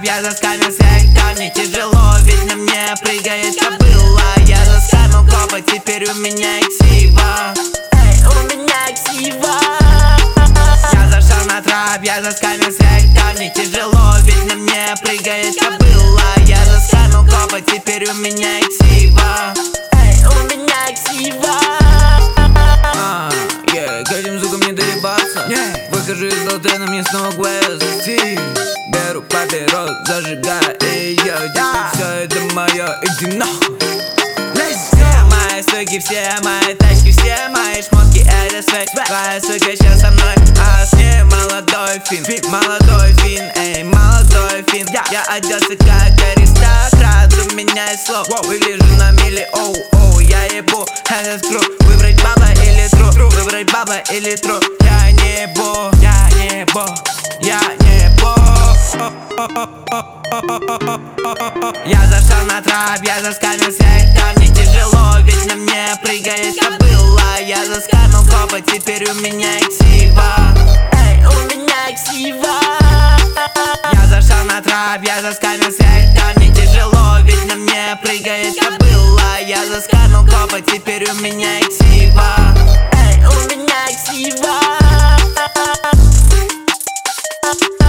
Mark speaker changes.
Speaker 1: я заскамился, камни тяжело, ведь на мне прыгает кобыла. Я заскамил копа, теперь у меня ксива. У меня ксива. Я зашел на трап, я заскамился, камни тяжело, ведь на мне прыгает кобыла. Я заскамил копа, теперь у меня ксива. У меня ксива.
Speaker 2: К этим звукам не доебаться. Выхожу из лотена, мне снова квест. Беру папирос, зажигаю, и я теперь все это мое, иди нахуй. Все мои суки, все мои тачки, все мои шмотки, это свет. Твоя сука сейчас со мной, а с ней молодой фин. Молодой фин, эй, молодой фин. Я оделся как аристократ, у меня есть слов. Выгляжу на мили, оу, я ебу этот круг. Выбрать баба или тру, выбрать баба или тру. Я не ебу, я не ебу, я не ебу.
Speaker 1: Я зашел на трап, я заскамился, камни тяжело, ведь на мне прыгает кобыла. Я заскамил копа, теперь у меня ксива. У меня ксива. Я зашел на трап, я заскамился, камни тяжело, ведь на мне прыгает кобыла. Я заскамил копа, теперь у меня ксива. У меня ксива.